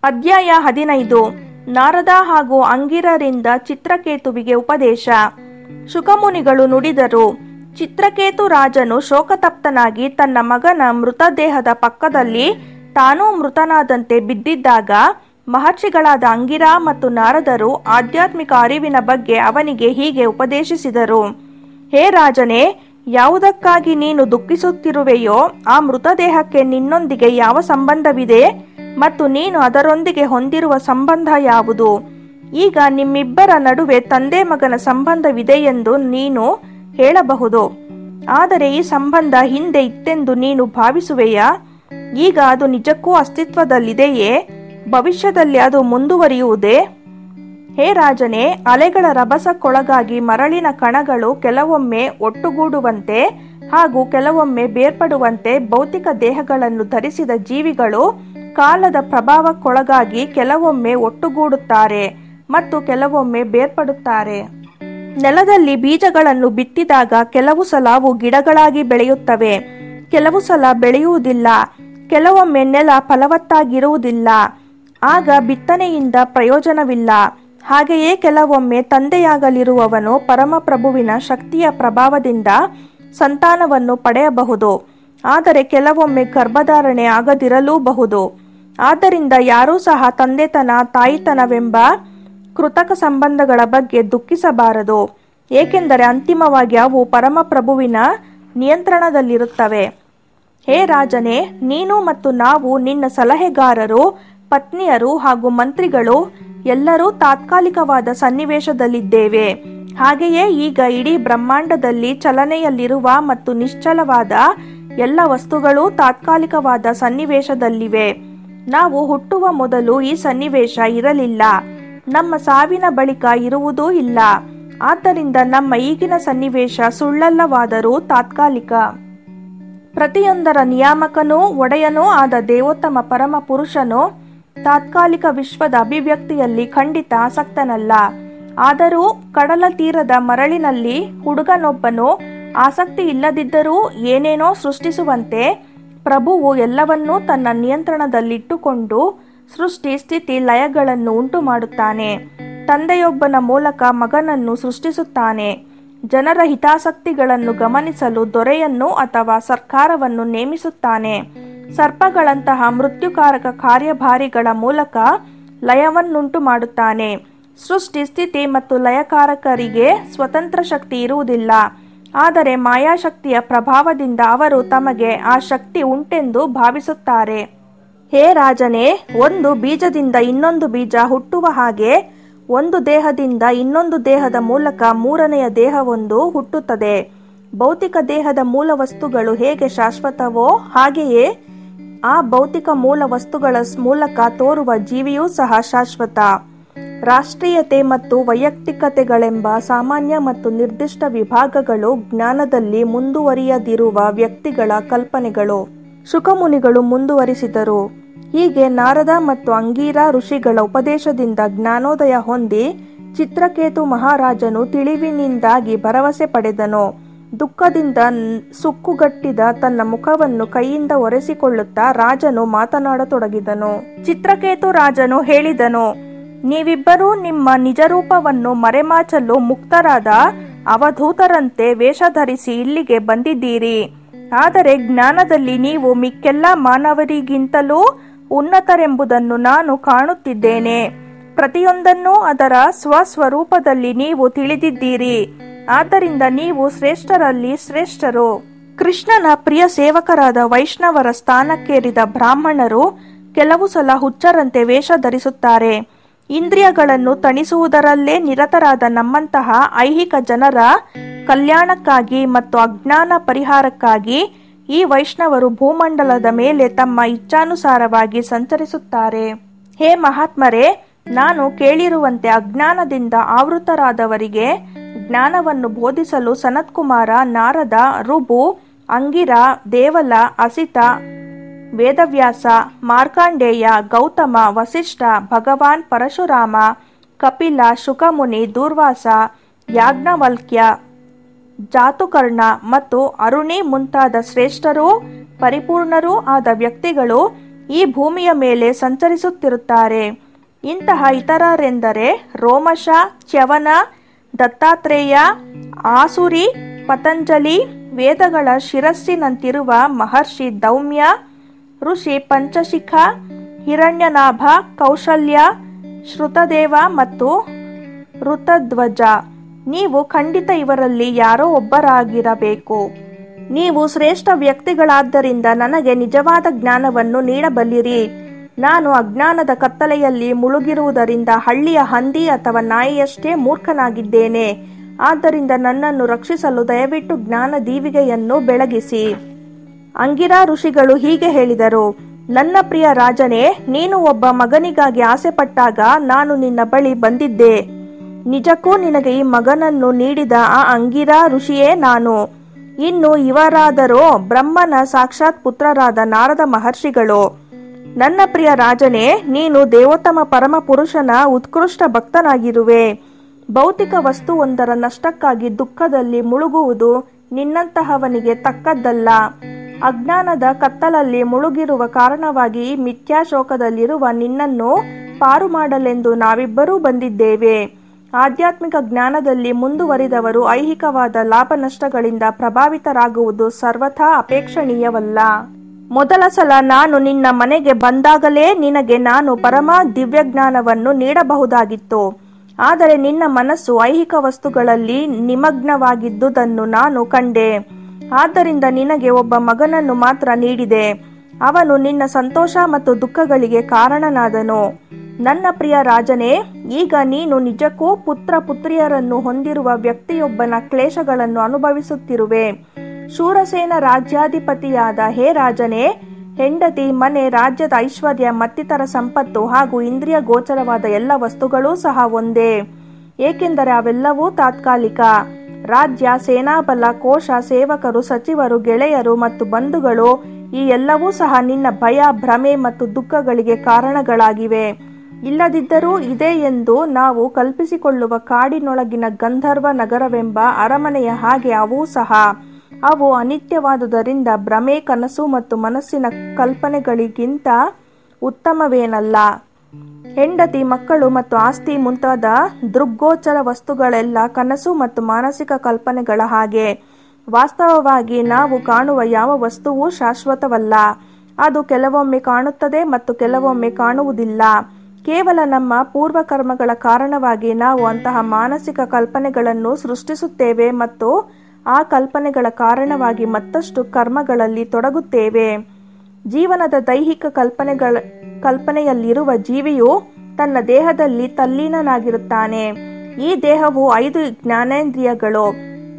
ಅಧ್ಯಾಯ 15. ನಾರದ ಹಾಗೂ ಅಂಗಿರರಿಂದ ಚಿತ್ರಕೇತುವಿಗೆ ಉಪದೇಶ. ಶುಕಮುನಿಗಳು ನುಡಿದರು. ಚಿತ್ರಕೇತು ರಾಜನು ಶೋಕತಪ್ತನಾಗಿ ತನ್ನ ಮಗನ ಮೃತದೇಹದ ಪಕ್ಕದಲ್ಲಿ ತಾನೂ ಮೃತನಾದಂತೆ ಬಿದ್ದಿದ್ದಾಗ ಮಹರ್ಷಿಗಳಾದ ಅಂಗಿರ ಮತ್ತು ನಾರದರು ಆಧ್ಯಾತ್ಮಿಕ ಅರಿವಿನ ಬಗ್ಗೆ ಅವನಿಗೆ ಹೀಗೆ ಉಪದೇಶಿಸಿದರು. ಹೇ ರಾಜನೇ, ಯಾವುದಕ್ಕಾಗಿ ನೀನು ದುಃಖಿಸುತ್ತಿರುವೆಯೋ ಆ ಮೃತದೇಹಕ್ಕೆ ನಿನ್ನೊಂದಿಗೆ ಯಾವ ಸಂಬಂಧವಿದೆ ಮತ್ತು ನೀನು ಅದರೊಂದಿಗೆ ಹೊಂದಿರುವ ಸಂಬಂಧ ಯಾವುದು? ಈಗ ನಿಮ್ಮಿಬ್ಬರ ನಡುವೆ ತಂದೆ ಮಗನ ಸಂಬಂಧವಿದೆ ಎಂದು ನೀನು ಹೇಳಬಹುದು. ಆದರೆ ಈ ಸಂಬಂಧ ಹಿಂದೆ ಇತ್ತೆಂದು ನೀನು ಭಾವಿಸುವೆಯಾ? ಈಗ ಅದು ನಿಜಕ್ಕೂ ಅಸ್ತಿತ್ವದಲ್ಲಿದೆಯೇ? ಭವಿಷ್ಯದಲ್ಲಿ ಅದು ಮುಂದುವರಿಯುವುದೇ? ಹೇ ರಾಜನೇ, ಅಲೆಗಳ ರಭಸಕ್ಕೊಳಗಾಗಿ ಮರಳಿನ ಕಣಗಳು ಕೆಲವೊಮ್ಮೆ ಒಟ್ಟುಗೂಡುವಂತೆ ಹಾಗೂ ಕೆಲವೊಮ್ಮೆ ಬೇರ್ಪಡುವಂತೆ ಭೌತಿಕ ದೇಹಗಳನ್ನು ಧರಿಸಿದ ಜೀವಿಗಳು ಕಾಲದ ಪ್ರಭಾವಕ್ಕೊಳಗಾಗಿ ಕೆಲವೊಮ್ಮೆ ಒಟ್ಟುಗೂಡುತ್ತಾರೆ ಮತ್ತು ಕೆಲವೊಮ್ಮೆ ಬೇರ್ಪಡುತ್ತಾರೆ. ನೆಲದಲ್ಲಿ ಬೀಜಗಳನ್ನು ಬಿತ್ತಿದಾಗ ಕೆಲವು ಸಲ ಅವು ಗಿಡಗಳಾಗಿ ಬೆಳೆಯುತ್ತವೆ, ಕೆಲವು ಸಲ ಬೆಳೆಯುವುದಿಲ್ಲ. ಕೆಲವೊಮ್ಮೆ ನೆಲ ಫಲವತ್ತಾಗಿರುವುದಿಲ್ಲ, ಆಗ ಬಿತ್ತನೆಯಿಂದ ಪ್ರಯೋಜನವಿಲ್ಲ. ಹಾಗೆಯೇ ಕೆಲವೊಮ್ಮೆ ತಂದೆಯಾಗಲಿರುವವನು ಪರಮಪ್ರಭುವಿನ ಶಕ್ತಿಯ ಪ್ರಭಾವದಿಂದ ಸಂತಾನವನ್ನು ಪಡೆಯಬಹುದು, ಆದರೆ ಕೆಲವೊಮ್ಮೆ ಗರ್ಭಧಾರಣೆ ಆಗದಿರಲೂಬಹುದು. ಆದ್ದರಿಂದ ಯಾರೂ ಸಹ ತಂದೆತನ ತಾಯಿತನವೆಂಬ ಕೃತಕ ಸಂಬಂಧಗಳ ಬಗ್ಗೆ ದುಃಖಿಸಬಾರದು, ಏಕೆಂದರೆ ಅಂತಿಮವಾಗಿ ಅವು ಪರಮಪ್ರಭುವಿನ ನಿಯಂತ್ರಣದಲ್ಲಿರುತ್ತವೆ. ಹೇ ರಾಜನೇ, ನೀನು ಮತ್ತು ನಾವು ನಿನ್ನ ಸಲಹೆಗಾರರು, ಪತ್ನಿಯರು ಹಾಗೂ ಮಂತ್ರಿಗಳು ಎಲ್ಲರೂ ತಾತ್ಕಾಲಿಕವಾದ ಸನ್ನಿವೇಶದಲ್ಲಿದ್ದೇವೆ. ಹಾಗೆಯೇ ಈಗ ಇಡೀ ಬ್ರಹ್ಮಾಂಡದಲ್ಲಿ ಚಲನೆಯಲ್ಲಿರುವ ಮತ್ತು ನಿಶ್ಚಲವಾದ ಎಲ್ಲ ವಸ್ತುಗಳೂ ತಾತ್ಕಾಲಿಕವಾದ ಸನ್ನಿವೇಶದಲ್ಲಿವೆ. ನಾವು ಹುಟ್ಟುವ ಮೊದಲು ಈ ಸನ್ನಿವೇಶ ಇರಲಿಲ್ಲ, ನಮ್ಮ ಸಾವಿನ ಬಳಿಕ ಇರುವುದೂ ಇಲ್ಲ. ಆದ್ದರಿಂದ ನಮ್ಮ ಈಗಿನ ಸನ್ನಿವೇಶ ಸುಳ್ಳಲ್ಲವಾದರೂ ತಾತ್ಕಾಲಿಕ. ಪ್ರತಿಯೊಂದರ ನಿಯಾಮಕನೂ ಒಡೆಯನೂ ಆದ ದೇವೋತ್ತಮ ಪರಮ ಪುರುಷನು ತಾತ್ಕಾಲಿಕ ವಿಶ್ವದ ಅಭಿವ್ಯಕ್ತಿಯಲ್ಲಿ ಖಂಡಿತ ಆಸಕ್ತನಲ್ಲ. ಆದರೂ ಕಡಲ ತೀರದ ಮರಳಿನಲ್ಲಿ ಹುಡುಗನೊಬ್ಬನು ಆಸಕ್ತಿ ಇಲ್ಲದಿದ್ದರೂ ಏನೇನೋ ಸೃಷ್ಟಿಸುವಂತೆ ಪ್ರಭುವು ಎಲ್ಲವನ್ನೂ ತನ್ನ ನಿಯಂತ್ರಣದಲ್ಲಿಟ್ಟುಕೊಂಡು ಸೃಷ್ಟಿ ಸ್ಥಿತಿ ಲಯಗಳನ್ನು ಉಂಟು ಮಾಡುತ್ತಾನೆ. ತಂದೆಯೊಬ್ಬನ ಮೂಲಕ ಮಗನನ್ನು ಸೃಷ್ಟಿಸುತ್ತಾನೆ. ಜನರ ಹಿತಾಸಕ್ತಿಗಳನ್ನು ಗಮನಿಸಲು ದೊರೆಯನ್ನು ಅಥವಾ ಸರ್ಕಾರವನ್ನು ನೇಮಿಸುತ್ತಾನೆ. ಸರ್ಪಗಳಂತಹ ಮೃತ್ಯುಕಾರಕ ಕಾರ್ಯಭಾರಿಗಳ ಮೂಲಕ ಲಯವನ್ನುಂಟು ಮಾಡುತ್ತಾನೆ. ಸೃಷ್ಟಿ ಸ್ಥಿತಿ ಮತ್ತು ಲಯಕಾರಕರಿಗೆ ಸ್ವತಂತ್ರ ಶಕ್ತಿ ಇರುವುದಿಲ್ಲ, ಆದರೆ ಮಾಯಾಶಕ್ತಿಯ ಪ್ರಭಾವದಿಂದ ಅವರು ತಮಗೆ ಆ ಶಕ್ತಿ ಉಂಟೆಂದು ಭಾವಿಸುತ್ತಾರೆ. ಹೇ ರಾಜನೇ, ಒಂದು ಬೀಜದಿಂದ ಇನ್ನೊಂದು ಬೀಜ ಹುಟ್ಟುವ ಹಾಗೆ ಒಂದು ದೇಹದಿಂದ ಇನ್ನೊಂದು ದೇಹದ ಮೂಲಕ ಮೂರನೆಯ ದೇಹವೊಂದು ಹುಟ್ಟುತ್ತದೆ. ಭೌತಿಕ ದೇಹದ ಮೂಲ ವಸ್ತುಗಳು ಹೇಗೆ ಶಾಶ್ವತವೋ ಹಾಗೆಯೇ ಆ ಭೌತಿಕ ಮೂಲ ವಸ್ತುಗಳ ಮೂಲಕ ತೋರುವ ಜೀವಿಯೂ ಸಹ ಶಾಶ್ವತ. ರಾಷ್ಟ್ರೀಯತೆ ಮತ್ತು ವೈಯಕ್ತಿಕತೆಗಳೆಂಬ ಸಾಮಾನ್ಯ ಮತ್ತು ನಿರ್ದಿಷ್ಟ ವಿಭಾಗಗಳು ಜ್ಞಾನದಲ್ಲಿ ಮುಂದುವರಿಯದಿರುವ ವ್ಯಕ್ತಿಗಳ ಕಲ್ಪನೆಗಳು. ಶುಕಮುನಿಗಳು ಮುಂದುವರಿಸಿದರು. ಹೀಗೆ ನಾರದ ಮತ್ತು ಅಂಗೀರ ಋಷಿಗಳ ಉಪದೇಶದಿಂದ ಜ್ಞಾನೋದಯ ಹೊಂದಿ ಚಿತ್ರಕೇತು ಮಹಾರಾಜನು ತಿಳಿವಿನಿಂದಾಗಿ ಭರವಸೆ ಪಡೆದನು. ದುಃಖದಿಂದ ಸುಕ್ಕುಗಟ್ಟಿದ ತನ್ನ ಮುಖವನ್ನು ಕೈಯಿಂದ ಒರೆಸಿಕೊಳ್ಳುತ್ತಾ ರಾಜನು ಮಾತನಾಡತೊಡಗಿದನು. ಚಿತ್ರಕೇತು ರಾಜನು ಹೇಳಿದನು, ನೀವಿಬ್ಬರೂ ನಿಮ್ಮ ನಿಜರೂಪವನ್ನು ಮರೆಮಾಚಲು ಮುಕ್ತರಾದ ಅವಧೂತರಂತೆ ವೇಷಧರಿಸಿ ಇಲ್ಲಿಗೆ ಬಂದಿದ್ದೀರಿ. ಆದರೆ ಜ್ಞಾನದಲ್ಲಿ ನೀವು ಮಿಕ್ಕೆಲ್ಲ ಮಾನವರಿಗಿಂತಲೂ ಉನ್ನತರೆಂಬುದನ್ನು ನಾನು ಕಾಣುತ್ತಿದ್ದೇನೆ. ಪ್ರತಿಯೊಂದನ್ನೂ ಅದರ ಸ್ವಸ್ವರೂಪದಲ್ಲಿ ನೀವು ತಿಳಿದಿದ್ದೀರಿ. ಆದ್ದರಿಂದ ನೀವು ಶ್ರೇಷ್ಠರಲ್ಲಿ ಶ್ರೇಷ್ಠರು. ಕೃಷ್ಣನ ಪ್ರಿಯ ಸೇವಕರಾದ ವೈಷ್ಣವರ ಸ್ಥಾನಕ್ಕೇರಿದ ಬ್ರಾಹ್ಮಣರು ಕೆಲವು ಸಲ ಹುಚ್ಚರಂತೆ ವೇಷ ಧರಿಸುತ್ತಾರೆ. ಇಂದ್ರಿಯಗಳನ್ನು ತಣಿಸುವುದರಲ್ಲೇ ನಿರತರಾದ ನಮ್ಮಂತಹ ಐಹಿಕ ಜನರ ಕಲ್ಯಾಣಕ್ಕಾಗಿ ಮತ್ತು ಅಜ್ಞಾನ ಪರಿಹಾರಕ್ಕಾಗಿ ಈ ವೈಷ್ಣವರು ಭೂಮಂಡಲದ ಮೇಲೆ ತಮ್ಮ ಇಚ್ಛಾನುಸಾರವಾಗಿ ಸಂಚರಿಸುತ್ತಾರೆ. ಹೇ ಮಹಾತ್ಮರೇ, ನಾನು ಕೇಳಿರುವಂತೆ ಅಜ್ಞಾನದಿಂದ ಆವೃತರಾದವರಿಗೆ ಜ್ಞಾನವನ್ನು ಬೋಧಿಸಲು ಸನತ್ಕುಮಾರ, ನಾರದ, ಋಭು, ಅಂಗಿರ, ದೇವಲ, ಅಸಿತ, ವೇದವ್ಯಾಸ, ಮಾರ್ಕಾಂಡೇಯ, ಗೌತಮ, ವಸಿಷ್ಠ, ಭಗವಾನ್ ಪರಶುರಾಮ, ಕಪಿಲ, ಶುಕಮುನಿ, ದೂರ್ವಾಸ, ಯಾಜ್ಞವಲ್ಕ್ಯ, ಜಾತುಕರ್ಣ ಮತ್ತು ಅರುಣಿ ಮುಂತಾದ ಶ್ರೇಷ್ಠರೂ ಪರಿಪೂರ್ಣರೂ ಆದ ವ್ಯಕ್ತಿಗಳು ಈ ಭೂಮಿಯ ಮೇಲೆ ಸಂಚರಿಸುತ್ತಿರುತ್ತಾರೆ. ಇಂತಹ ಇತರರೆಂದರೆ ರೋಮಶ, ಚ್ಯವನ, ದತ್ತಾತ್ರೇಯ, ಆಸುರಿ, ಪತಂಜಲಿ, ವೇದಗಳ ಶಿರಸ್ಸಿನಂತಿರುವ ಮಹರ್ಷಿ ದೌಮ್ಯ, ಋಷಿ ಪಂಚಶಿಖ, ಹಿರಣ್ಯನಾಭ, ಕೌಶಲ್ಯ, ಶ್ರುತದೇವ ಮತ್ತು ಋತಧ್ವಜ. ನೀವು ಖಂಡಿತ ಇವರಲ್ಲಿ ಯಾರೋ ಒಬ್ಬರಾಗಿರಬೇಕು. ನೀವು ಶ್ರೇಷ್ಠ ವ್ಯಕ್ತಿಗಳಾದ್ದರಿಂದ ನನಗೆ ನಿಜವಾದ ಜ್ಞಾನವನ್ನು ನೀಡಬಲ್ಲಿರಿ. ನಾನು ಅಜ್ಞಾನದ ಕತ್ತಲೆಯಲ್ಲಿ ಮುಳುಗಿರುವುದರಿಂದ ಹಳ್ಳಿಯ ಹಂದಿ ಅಥವಾ ನಾಯಿಯಷ್ಟೇ ಮೂರ್ಖನಾಗಿದ್ದೇನೆ. ಆದ್ದರಿಂದ ನನ್ನನ್ನು ರಕ್ಷಿಸಲು ದಯವಿಟ್ಟು ಜ್ಞಾನ ದೀವಿಗೆಯನ್ನು ಬೆಳಗಿಸಿ. ಅಂಗಿರಾ ಋಷಿಗಳು ಹೀಗೆ ಹೇಳಿದರು: ನನ್ನ ಪ್ರಿಯ ರಾಜನೇ, ನೀನು ಒಬ್ಬ ಮಗನಿಗಾಗಿ ಆಸೆಪಟ್ಟಾಗ ನಾನು ನಿನ್ನ ಬಳಿ ಬಂದಿದ್ದೆ. ನಿಜಕ್ಕೂ ನಿನಗೆ ಈ ಮಗನನ್ನು ನೀಡಿದ ಆ ಅಂಗಿರಾ ಋಷಿಯೇ ನಾನು. ಇನ್ನು ಇವರಾದರೋ ಬ್ರಹ್ಮನ ಸಾಕ್ಷಾತ್ ಪುತ್ರರಾದ ನಾರದ ಮಹರ್ಷಿಗಳು. ನನ್ನ ಪ್ರಿಯ ರಾಜನೇ, ನೀನು ದೇವೋತ್ತಮ ಪರಮ ಪುರುಷನ ಉತ್ಕೃಷ್ಟ ಭಕ್ತನಾಗಿರುವೆ. ಭೌತಿಕ ವಸ್ತುವೊಂದರ ನಷ್ಟಕ್ಕಾಗಿ ದುಃಖದಲ್ಲಿ ಮುಳುಗುವುದು ನಿನ್ನಂತಹವನಿಗೆ ತಕ್ಕದ್ದಲ್ಲ. ಅಜ್ಞಾನದ ಕತ್ತಲಲ್ಲಿ ಮುಳುಗಿರುವ ಕಾರಣವಾಗಿ ಈ ಮಿಥ್ಯಾಶೋಕದಲ್ಲಿರುವ ನಿನ್ನನ್ನು ಪಾರು ಮಾಡಲೆಂದು ನಾವಿಬ್ಬರೂ ಬಂದಿದ್ದೇವೆ. ಆಧ್ಯಾತ್ಮಿಕ ಜ್ಞಾನದಲ್ಲಿ ಮುಂದುವರಿದವರು ಐಹಿಕವಾದ ಲಾಭ ನಷ್ಟಗಳಿಂದ ಪ್ರಭಾವಿತರಾಗುವುದು ಸರ್ವಥಾ ಅಪೇಕ್ಷಣೀಯವಲ್ಲ. ಮೊದಲ ಸಲ ನಾನು ನಿನ್ನ ಮನೆಗೆ ಬಂದಾಗಲೇ ನಿನಗೆ ನಾನು ಪರಮ ದಿವ್ಯಜ್ಞಾನವನ್ನು ನೀಡಬಹುದಾಗಿತ್ತು. ಆದರೆ ನಿನ್ನ ಮನಸ್ಸು ಐಹಿಕ ವಸ್ತುಗಳಲ್ಲಿ ನಿಮಗ್ನವಾಗಿದ್ದುದನ್ನು ನಾನು ಕಂಡೆ. ಆದ್ದರಿಂದ ನಿನಗೆ ಒಬ್ಬ ಮಗನನ್ನು ಮಾತ್ರ ನೀಡಿದೆ. ಅವನು ನಿನ್ನ ಸಂತೋಷ ಮತ್ತು ದುಃಖಗಳಿಗೆ ಕಾರಣನಾದನು. ನನ್ನ ಪ್ರಿಯ ರಾಜನೇ, ಈಗ ನೀನು ನಿಜಕ್ಕೂ ಪುತ್ರ ಪುತ್ರಿಯರನ್ನು ಹೊಂದಿರುವ ವ್ಯಕ್ತಿಯೊಬ್ಬನ ಕ್ಲೇಶಗಳನ್ನು ಅನುಭವಿಸುತ್ತಿರುವೆ. ಶೂರಸೇನ ರಾಜ್ಯಾಧಿಪತಿಯಾದ ಹೇ ರಾಜನೇ, ಹೆಂಡತಿ, ಮನೆ, ರಾಜ್ಯದ ಐಶ್ವರ್ಯ ಮತ್ತಿತರ ಸಂಪತ್ತು ಹಾಗೂ ಇಂದ್ರಿಯ ಗೋಚರವಾದ ಎಲ್ಲ ವಸ್ತುಗಳೂ ಸಹ ಒಂದೇ, ಏಕೆಂದರೆ ಅವೆಲ್ಲವೂ ತಾತ್ಕಾಲಿಕ. ರಾಜ್ಯ, ಸೇನಾಬಲ, ಕೋಶ, ಸೇವಕರು, ಸಚಿವರು, ಗೆಳೆಯರು ಮತ್ತು ಬಂಧುಗಳು ಈ ಎಲ್ಲವೂ ಸಹ ನಿನ್ನ ಭಯ, ಭ್ರಮೆ ಮತ್ತು ದುಃಖಗಳಿಗೆ ಕಾರಣಗಳಾಗಿವೆ. ಇಲ್ಲದಿದ್ದರೂ ಇದೆ ಎಂದು ನಾವು ಕಲ್ಪಿಸಿಕೊಳ್ಳುವ ಕಾಡಿನೊಳಗಿನ ಗಂಧರ್ವ ನಗರವೆಂಬ ಅರಮನೆಯ ಹಾಗೆ ಅವೂ ಸಹ. ಅವು ಅನಿತ್ಯವಾದುದರಿಂದ ಭ್ರಮೆ, ಕನಸು ಮತ್ತು ಮನಸ್ಸಿನ ಕಲ್ಪನೆಗಳಿಗಿಂತ ಉತ್ತಮವೇನಲ್ಲ. ಹೆಂಡತಿ, ಮಕ್ಕಳು ಮತ್ತು ಆಸ್ತಿ ಮುಂತಾದ ದೃಗ್ಗೋಚರ ವಸ್ತುಗಳೆಲ್ಲ ಕನಸು ಮತ್ತು ಮಾನಸಿಕ ಕಲ್ಪನೆಗಳ ಹಾಗೆ. ವಾಸ್ತವವಾಗಿ ನಾವು ಕಾಣುವ ಯಾವ ವಸ್ತುವೂ ಶಾಶ್ವತವಲ್ಲ. ಅದು ಕೆಲವೊಮ್ಮೆ ಕಾಣುತ್ತದೆ ಮತ್ತು ಕೆಲವೊಮ್ಮೆ ಕಾಣುವುದಿಲ್ಲ. ಕೇವಲ ನಮ್ಮ ಪೂರ್ವಕರ್ಮಗಳ ಕಾರಣವಾಗಿ ನಾವು ಅಂತಹ ಮಾನಸಿಕ ಕಲ್ಪನೆಗಳನ್ನು ಸೃಷ್ಟಿಸುತ್ತೇವೆ ಮತ್ತು ಆ ಕಲ್ಪನೆಗಳ ಕಾರಣವಾಗಿ ಮತ್ತಷ್ಟು ಕರ್ಮಗಳಲ್ಲಿ ತೊಡಗುತ್ತೇವೆ. ಜೀವನದ ದೈಹಿಕ ಕಲ್ಪನೆಯಲ್ಲಿರುವ ಜೀವಿಯು ತನ್ನ ದೇಹದಲ್ಲಿ ತಲ್ಲೀನನಾಗಿರುತ್ತಾನೆ. ಈ ದೇಹವು 5 ಜ್ಞಾನೇಂದ್ರಿಯಗಳು,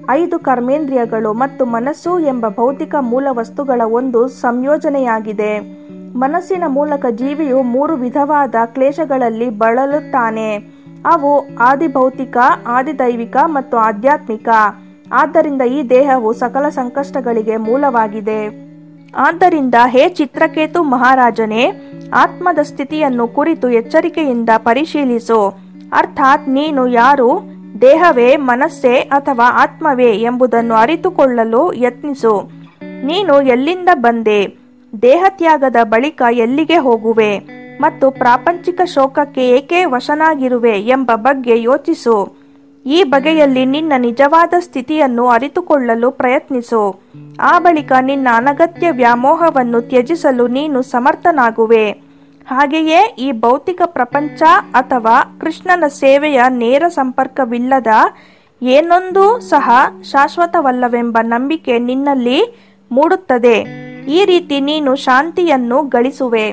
5 ಕರ್ಮೇಂದ್ರಿಯಗಳು ಮತ್ತು ಮನಸ್ಸು ಎಂಬ ಭೌತಿಕ ಮೂಲ ವಸ್ತುಗಳ ಒಂದು ಸಂಯೋಜನೆಯಾಗಿದೆ. ಮನಸ್ಸಿನ ಮೂಲಕ ಜೀವಿಯು 3 ವಿಧವಾದ ಕ್ಲೇಶಗಳಲ್ಲಿ ಬಳಲುತ್ತಾನೆ. ಅವು ಆದಿಭೌತಿಕ, ಆದಿದೈವಿಕ ಮತ್ತು ಆಧ್ಯಾತ್ಮಿಕ. ಆದ್ದರಿಂದ ಈ ದೇಹವು ಸಕಲ ಸಂಕಷ್ಟಗಳಿಗೆ ಮೂಲವಾಗಿದೆ. ಆದ್ದರಿಂದ ಹೇ ಚಿತ್ರಕೇತು ಮಹಾರಾಜನೇ, ಆತ್ಮದ ಸ್ಥಿತಿಯನ್ನು ಕುರಿತು ಎಚ್ಚರಿಕೆಯಿಂದ ಪರಿಶೀಲಿಸು. ಅರ್ಥಾತ್ ನೀನು ಯಾರು, ದೇಹವೇ, ಮನಸ್ಸೇ ಅಥವಾ ಆತ್ಮವೇ ಎಂಬುದನ್ನು ಅರಿತುಕೊಳ್ಳಲು ಯತ್ನಿಸು. ನೀನು ಎಲ್ಲಿಂದ ಬಂದೆ, ದೇಹತ್ಯಾಗದ ಬಳಿಕ ಎಲ್ಲಿಗೆ ಹೋಗುವೆ ಮತ್ತು ಪ್ರಾಪಂಚಿಕ ಶೋಕಕ್ಕೆ ಏಕೆ ವಶನಾಗಿರುವೆ ಎಂಬ ಬಗ್ಗೆ ಯೋಚಿಸು. ಈ ಬಗೆಯಲ್ಲಿ ನಿನ್ನ ನಿಜವಾದ ಸ್ಥಿತಿಯನ್ನು ಅರಿತುಕೊಳ್ಳಲು ಪ್ರಯತ್ನಿಸು. ಆ ಬಳಿಕ ನಿನ್ನ ಅನಗತ್ಯ ವ್ಯಾಮೋಹವನ್ನು ತ್ಯಜಿಸಲು ನೀನು ಸಮರ್ಥನಾಗುವೆ. ಹಾಗೆಯೇ ಈ ಭೌತಿಕ ಪ್ರಪಂಚ ಅಥವಾ ಕೃಷ್ಣನ ಸೇವೆಯ ನೇರ ಸಂಪರ್ಕವಿಲ್ಲದ ಏನೊಂದೂ ಸಹ ಶಾಶ್ವತವಲ್ಲವೆಂಬ ನಂಬಿಕೆ ನಿನ್ನಲ್ಲಿ ಮೂಡುತ್ತದೆ. ಈ ರೀತಿ ನೀನು ಶಾಂತಿಯನ್ನು ಗಳಿಸುವೆ.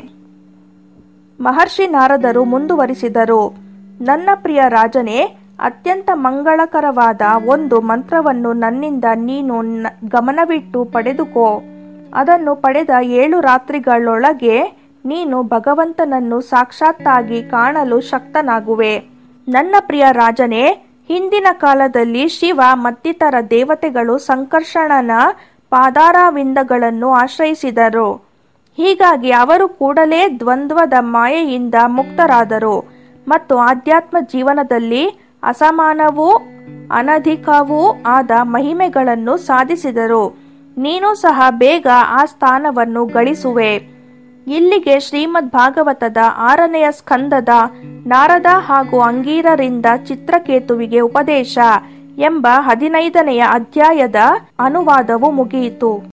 ಮಹರ್ಷಿ ನಾರದರು ಮುಂದುವರಿಸಿದರು: ನನ್ನ ಪ್ರಿಯ ರಾಜನೇ, ಅತ್ಯಂತ ಮಂಗಳಕರವಾದ ಒಂದು ಮಂತ್ರವನ್ನು ನನ್ನಿಂದ ನೀನು ಗಮನವಿಟ್ಟು ಪಡೆದುಕೋ. ಅದನ್ನು ಪಡೆದ 7 ರಾತ್ರಿಗಳೊಳಗೆ ನೀನು ಭಗವಂತನನ್ನು ಸಾಕ್ಷಾತ್ತಾಗಿ ಕಾಣಲು ಶಕ್ತನಾಗುವೆ. ನನ್ನ ಪ್ರಿಯ ರಾಜನೇ, ಹಿಂದಿನ ಕಾಲದಲ್ಲಿ ಶಿವ ಮತ್ತಿತರ ದೇವತೆಗಳು ಸಂಕರ್ಷಣನ ಪಾದಾರವಿಂದಗಳನ್ನು ಆಶ್ರಯಿಸಿದರು. ಹೀಗಾಗಿ ಅವರು ಕೂಡಲೇ ದ್ವಂದ್ವದ ಮಾಯೆಯಿಂದ ಮುಕ್ತರಾದರು ಮತ್ತು ಆಧ್ಯಾತ್ಮ ಜೀವನದಲ್ಲಿ ಅಸಮಾನವೂ ಅನಧಿಕವೂ ಆದ ಮಹಿಮೆಗಳನ್ನು ಸಾಧಿಸಿದರು. ನೀನು ಸಹ ಬೇಗ ಆ ಸ್ಥಾನವನ್ನು ಗಳಿಸುವೆ. ಇಲ್ಲಿಗೆ ಶ್ರೀಮದ್ ಭಾಗವತದ 6ನೆಯ ಸ್ಕಂದದ ನಾರದ ಹಾಗೂ ಅಂಗೀರರಿಂದ ಚಿತ್ರಕೇತುವಿಗೆ ಉಪದೇಶ ಎಂಬ 15ನೆಯ ಅಧ್ಯಾಯದ ಅನುವಾದವು ಮುಗಿಯಿತು.